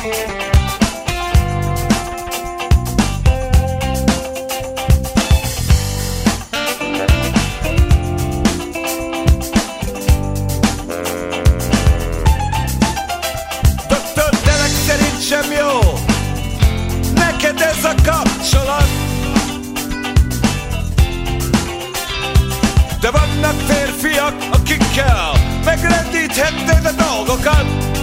De vannak férfiak, akikkel megrendíthetnéd a dolgokat,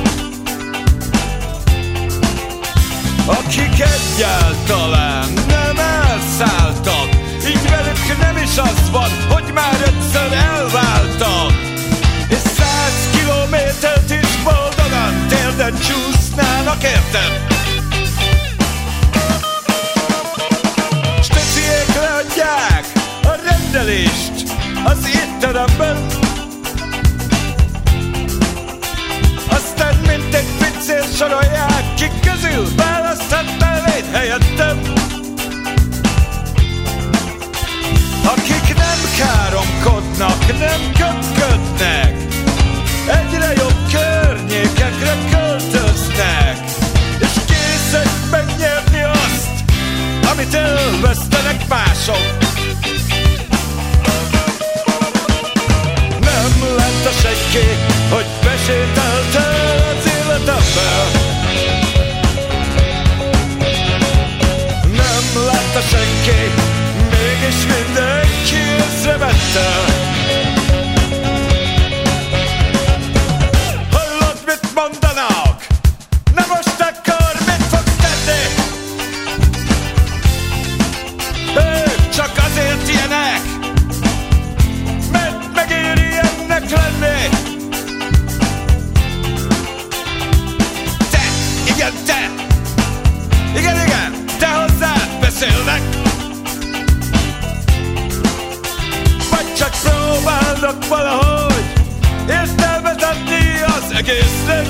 akik egyáltalán nem elszálltak. Így velük nem is az van, hogy már egyszer elváltak, és 100 kilométert is boldogan térden csúsznának, érted? S teciék leadják a rendelést az étteremben, aztán mint egy pincér sorolják, kik közül választhatnál légy helyettem. Akik nem káromkodnak, nem köpködnek, egyre jobb környékekre költöznek, és készek megnyerni azt, amit elvesztenek mások. Nem látta senki, hogy besétáltál az életembe. Nem látta senki, mégis mindenki észrevette. Hallod, mit mondanak? Na most akkor mit fogsz tenni? Ők csak azért ilyenek, mert megéri ennek lenni. Te, igen, te. Igen, igen, te hozzád beszélnek. Vagy csak próbálnak valahogy értelmet adni az egésznek.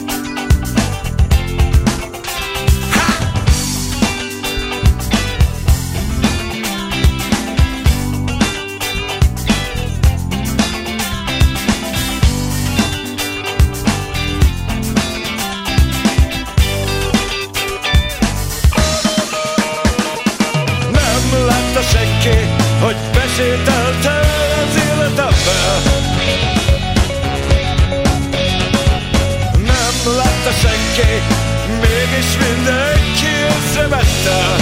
Senki, hogy besétáltál az életembe. Nem látta senki, mégis mindenki észrevette.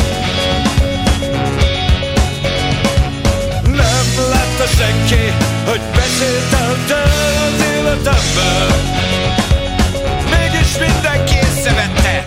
Nem látta senki, hogy besétáltál az életembe. Mégis mindenki észrevette.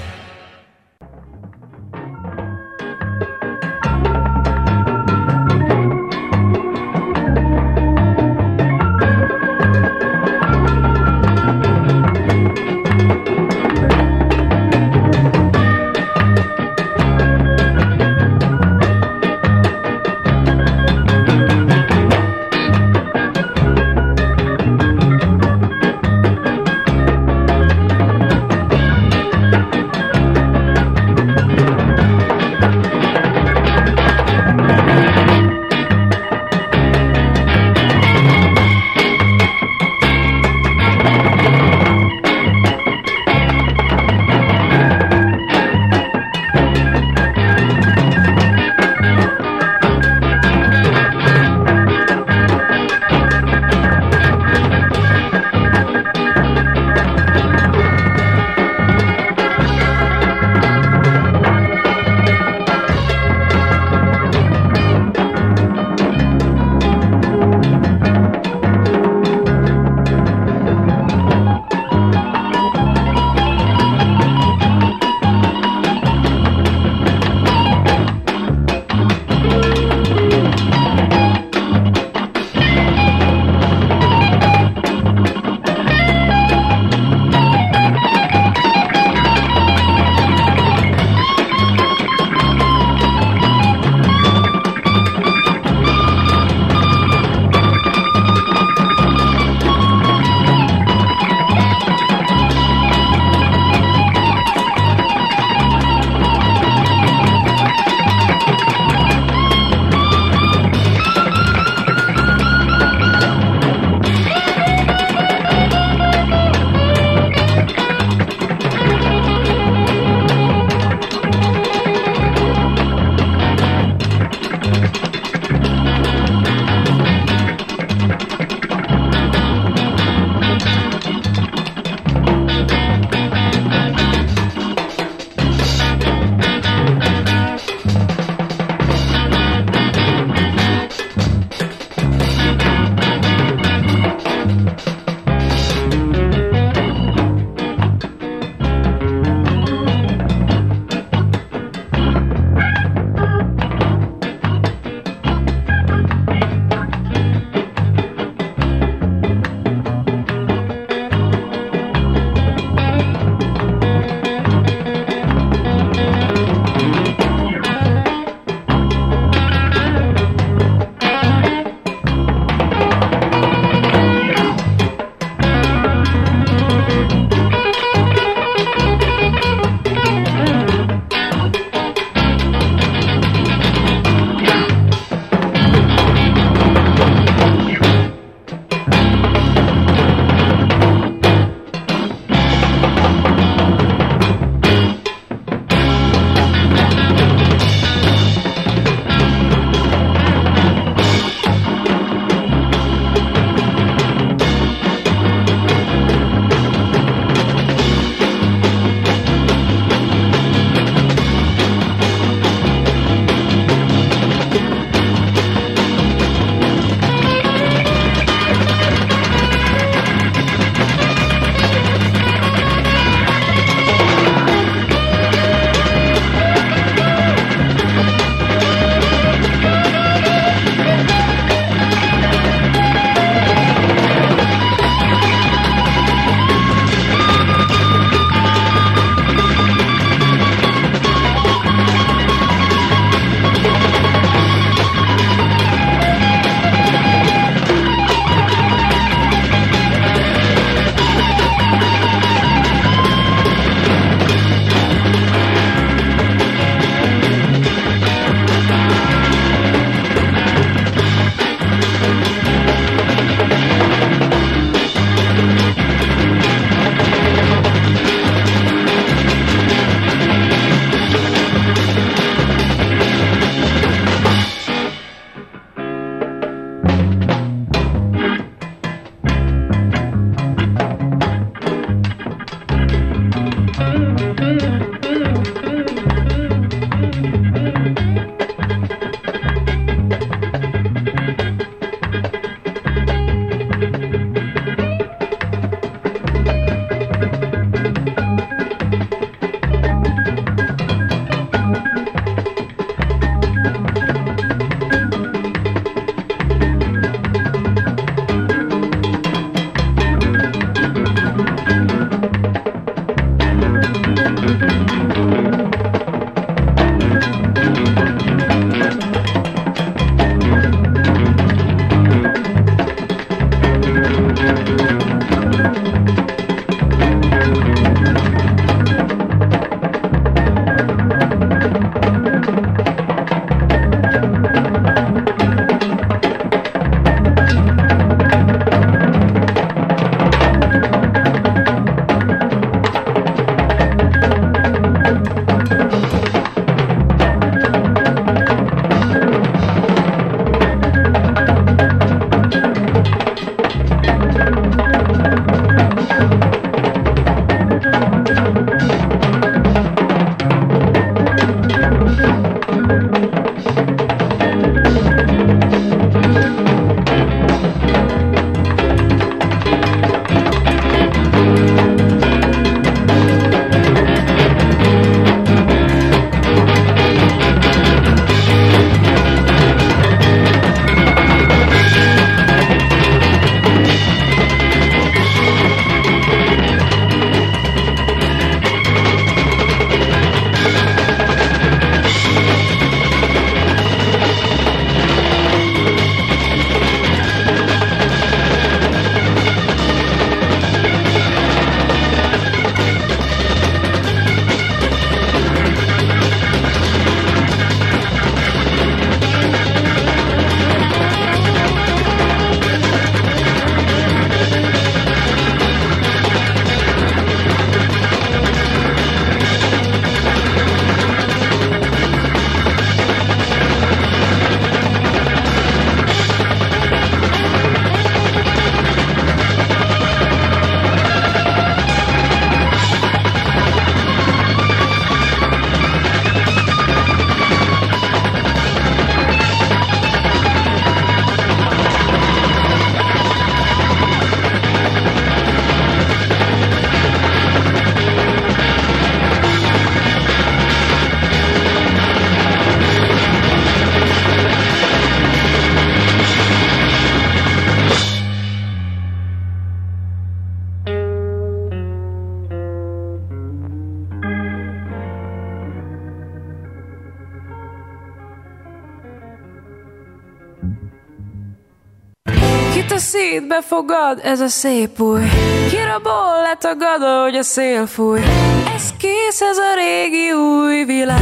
Kit a szétbe fogad ez a szép új, kirabol, letagad, ahogy a szél fúj. Ez kész, ez a régi új világ.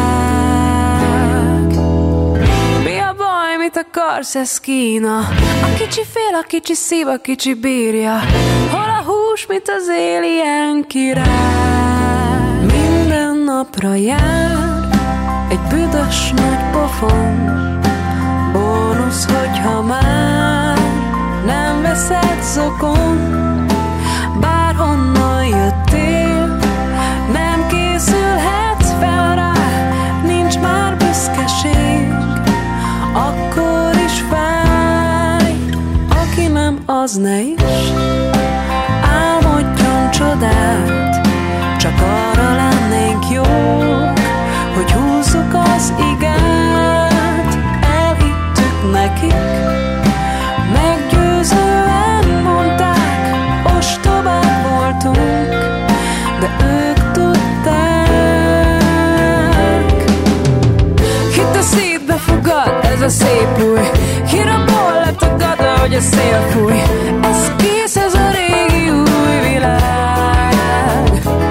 Mi a baj, mit akarsz, ez Kína? A kicsi fél, a kicsi szív, a kicsi bírja. Hol a hús, mint az alien király? Minden napra jár egy büdös nagy pofon, bónusz, hogyha már nem veszed zokon. Bárhonnan jöttél, nem készülhetsz fel rá, nincs már büszkeség, akkor is fáj. Aki nem, az ne is álmodjon csodát, csak arra lennénk jók, hogy húzzuk az igát. Elhittük nekik, meggyőzően mondták, ostobák voltunk, de ők tudták. Hitt a szétbe fogad ez a szép új, kirabol, letagad, ahogy a szél fúj. Ez kész, ez a régi új világ.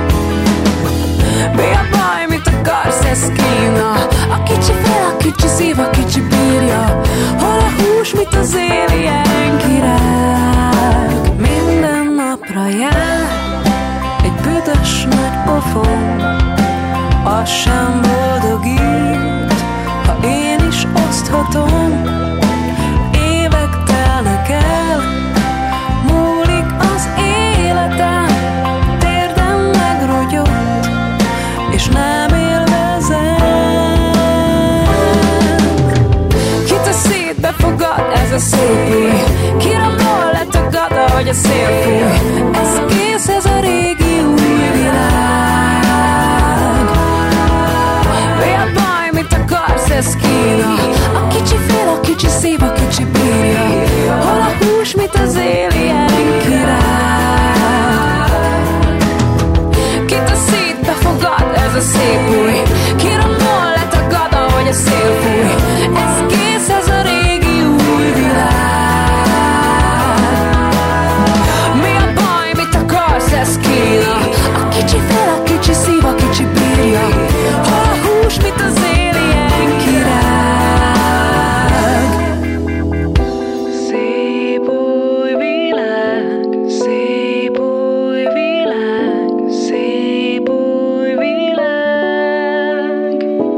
Mi a baj, mit akarsz, ez Kína? A kicsi fél, a kicsi szív, a kicsi bírja. Hol a hús, mit az alien király? Minden napra jár egy büdös nagy pofon, az sem boldogít, ha én is oszthatom. Évek telnek el, múlik az életem, térdem megrogyott, ez a szép új. Kirakol letagad, ahogy a szél fúj. Ez kész, ez a régi új világ. Mi a baj, mit akarsz, ez Kína? A kicsi fél, a kicsi szív, a kicsi bírja. Hol a hús, mit az éljen király? Kit a szét befogad, ez a szép új. Kirakol letagad, ahogy a szél fúj. Ez kész, ez a régi új világ. Mi a baj, mit akarsz, ez Kína? A kicsi fél, a kicsi szív, a kicsi bírja. Hol a hús, mit az éljen király? Szép új világ, szép új világ, szép új világ.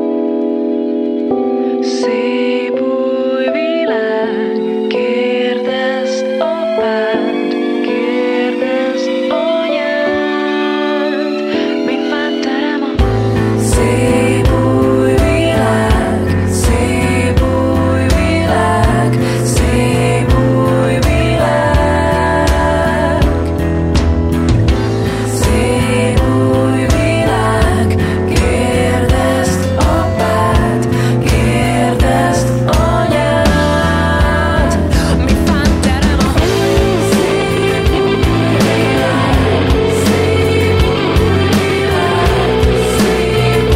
Szép új világ, kérdezd apád, kérdezd anyád, mi fán terem a szép új világ, szép új világ, szép új világ. Szép új világ, kérdezd apád, kérdezd anyád, mi fán terem a szép új világ, szép új világ, szép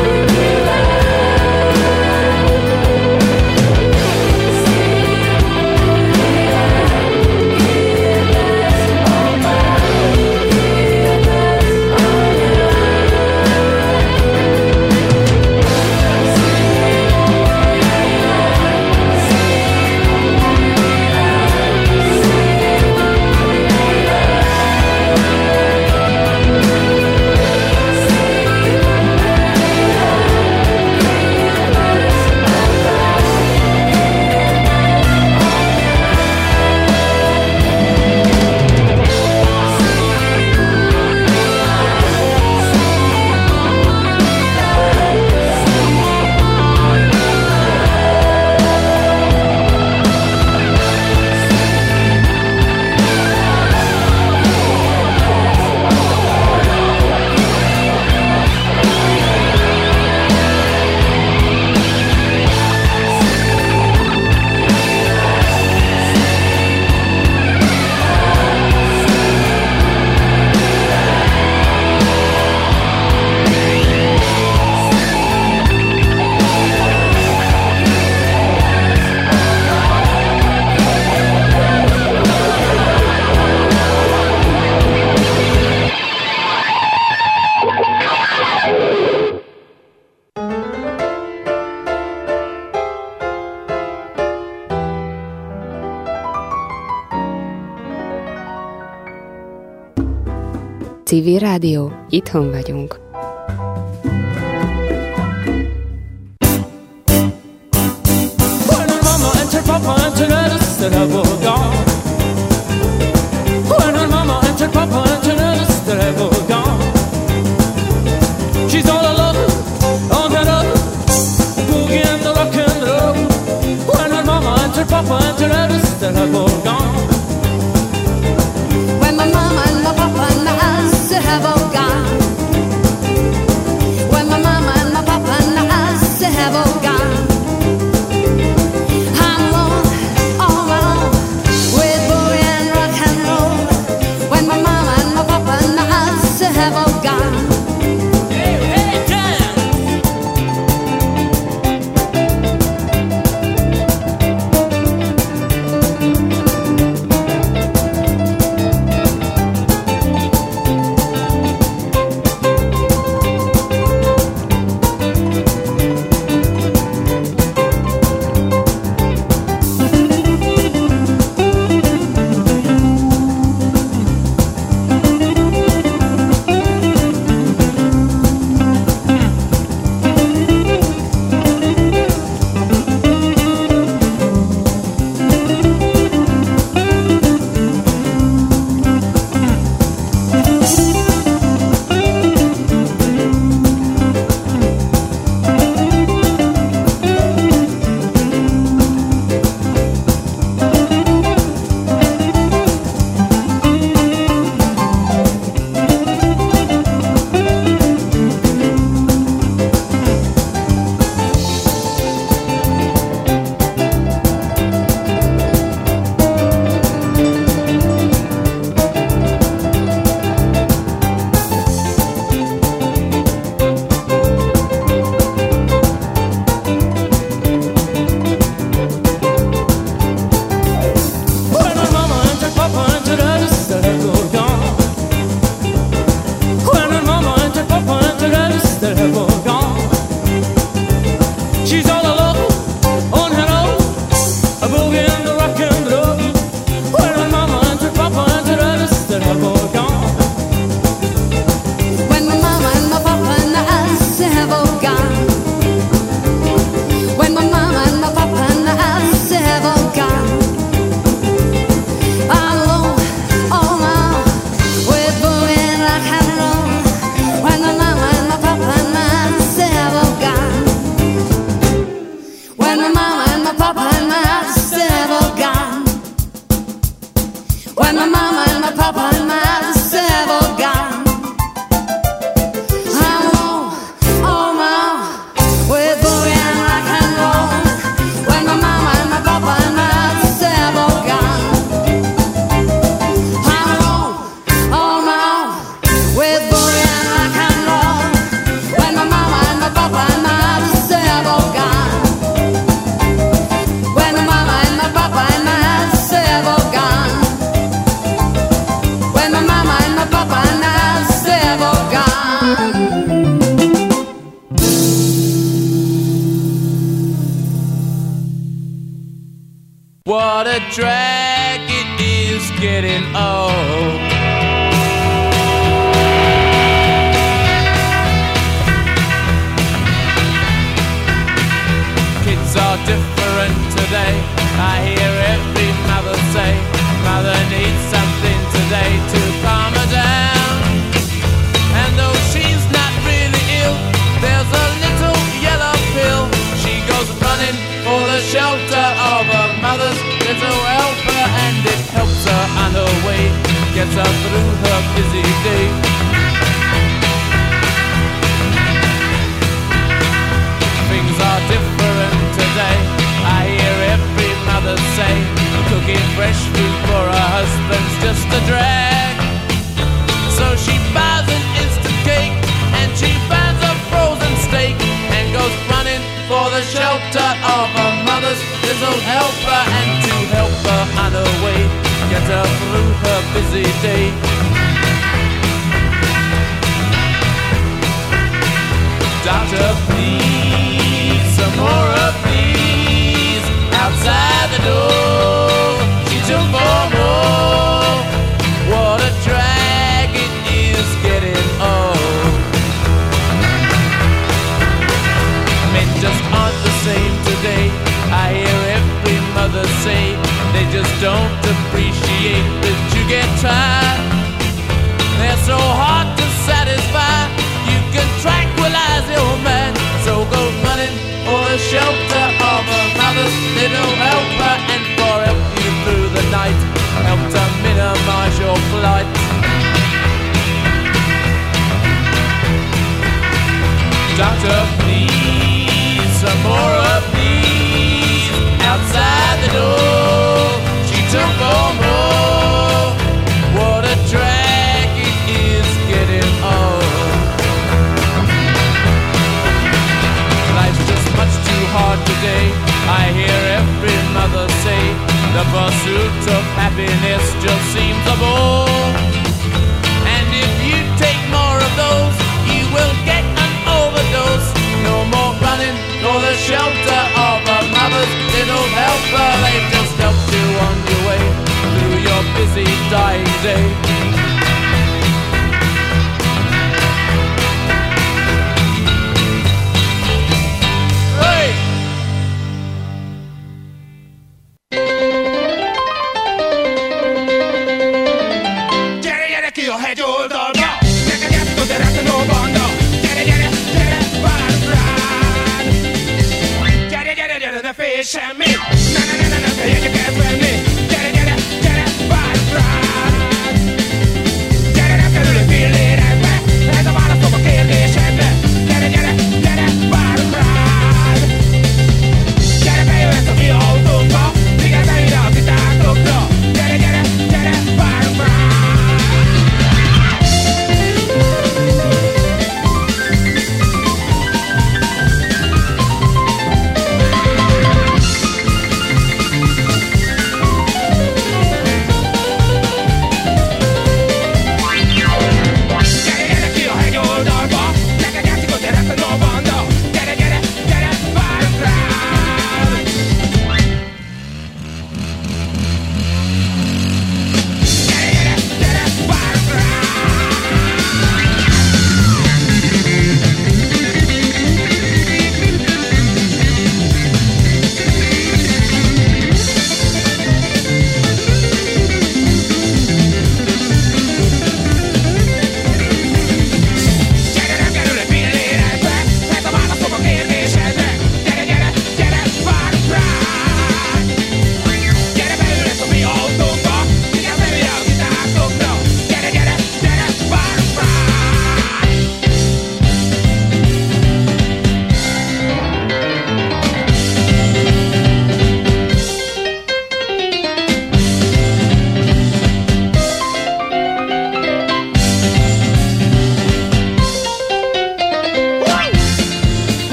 Civil Rádió, itthon vagyunk. When her mama and her papa and her sister have all gone. When her mama and her papa and her sister have all gone. She's all alone on that road, boogie and the rock and roll. When her mama and her papa and her sister have all gone. When my mama and my papa and my sister have all gone. When my mama and my papa and my sister have all gone. I'm alone, all alone. What a drag it is getting old. Kids are different today. I hear every mother say, mother needs something today to calm her down. And though she's not really ill, there's a little yellow pill. She goes running for the shelter of her mother's little helper, and it helps her on her way, gets her through her busy day. Things are different today. I hear every mother say, cooking fresh food for her husband's just a drag. So she buys an instant cake, and she buys a frozen steak, and goes running for the shelter of her mother's little helper, and to help her on her way, get her through her busy day. Doctor, please, some more of these outside the door. She took for more. What a drag it is getting old. Men just aren't the same today. I hear every mother say they just don't appreciate that you get tired. They're so hard to satisfy. You can tranquilize your man, so go running for the shelter of a mother's little helper, and for help you through the night, help to minimize your flight. Doctor, please, some more of these outside the door. She took for more. What a drag it is getting old. Life's just much too hard today. I hear every mother say the pursuit of happiness just seems a bore. And if you take more of those, you will get an overdose. No more running for the shelter of a mother's little helper. They've just helped you on your way through your busy dying day.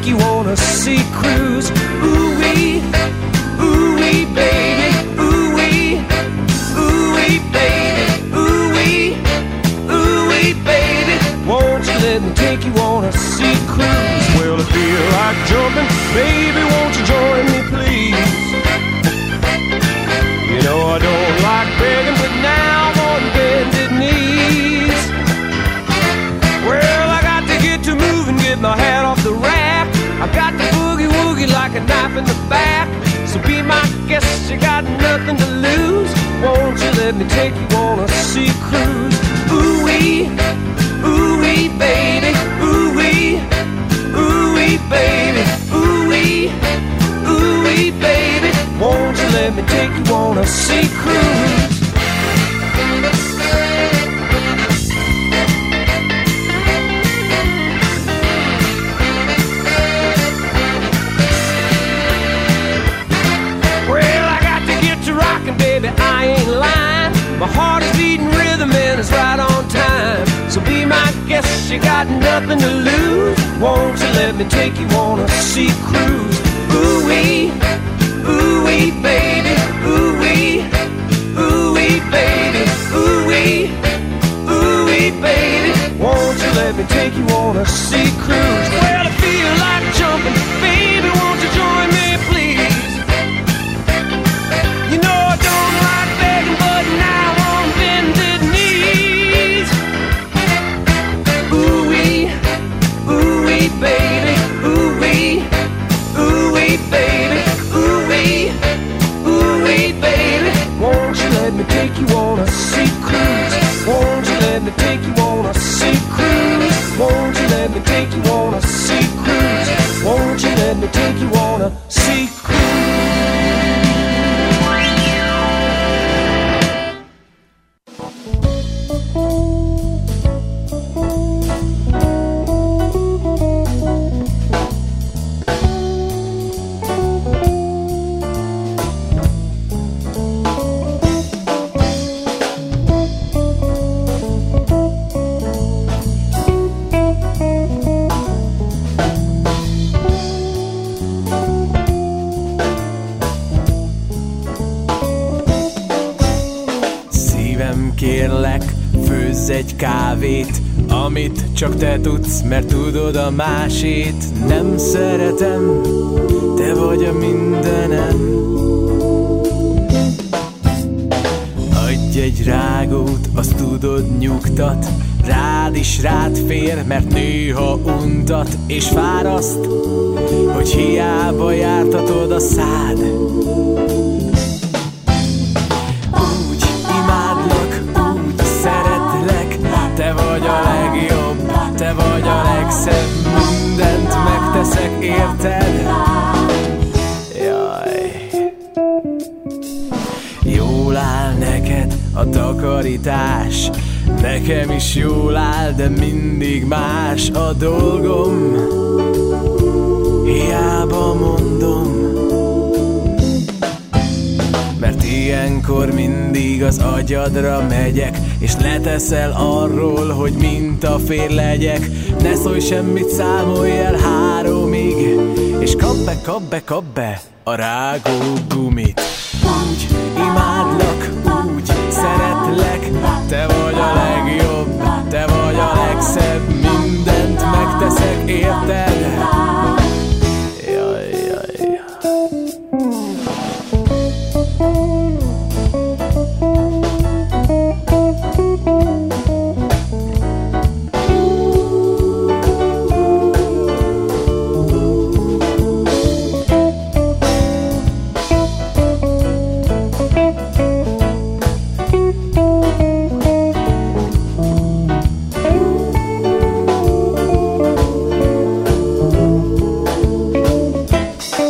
you on a sea cruise. Ooh-wee, ooh-wee, baby, ooh-wee, ooh-wee, baby, ooh-wee, ooh-wee, baby. Won't you let me take you on a sea cruise? Well, I feel like jumping, baby, won't you join me, please? You know I don't like begging, but now I'm on bended knees. Well, I got to get to moving, get my hat off the rack. I got the boogie-woogie like a knife in the back. So be my guest, you got nothing to lose. Won't you let me take you on a sea cruise? Ooh-wee, ooh-wee, baby, ooh-wee, ooh-wee, baby, ooh-wee, ooh-wee, baby. Won't you let me take you on a sea cruise? Baby, I ain't lying. My heart is beating rhythm and it's right on time. So be my guest, you got nothing to lose. Won't you let me take you on a sea cruise? Ooh-wee, ooh-wee, baby, ooh-wee, ooh-wee, baby, ooh-wee, ooh-wee, baby. Won't you let me take you on a sea cruise? Well, I feel like jumping, baby, won't you join me, please? You know I don't like begging, but now on bended knees. Ooh-wee, ooh-wee, baby, ooh-wee, ooh-wee, baby, ooh-wee, ooh-wee, baby. Won't you let me take you on a sea cruise? Won't you let me take you on a sea cruise? Won't you let me take you on a sea cruise? Won't you let me take you on a sea cruise? Kérlek, főzz egy kávét, amit csak te tudsz, mert tudod a másét. Nem szeretem, te vagy a mindenem. Adj egy rágót, azt tudod nyugtat, rád is rád fér, mert néha untat és fáraszt, hogy hiába jártatod a szád. Te vagy a legjobb, te vagy a legszebb, mindent megteszek érted. Jaj. Jól áll neked a takarítás, nekem is jól áll, de mindig más a dolgom. Hiába mondom, mert ilyenkor mindig az agyadra megyek, és leteszel arról, hogy mintafér legyek. Ne szólj semmit, számolj el 3-ig, és kap be a rágógumit. Úgy imádlak, úgy szeretlek, te vagy a legjobb, te vagy a legszebb, mindent megteszek érted.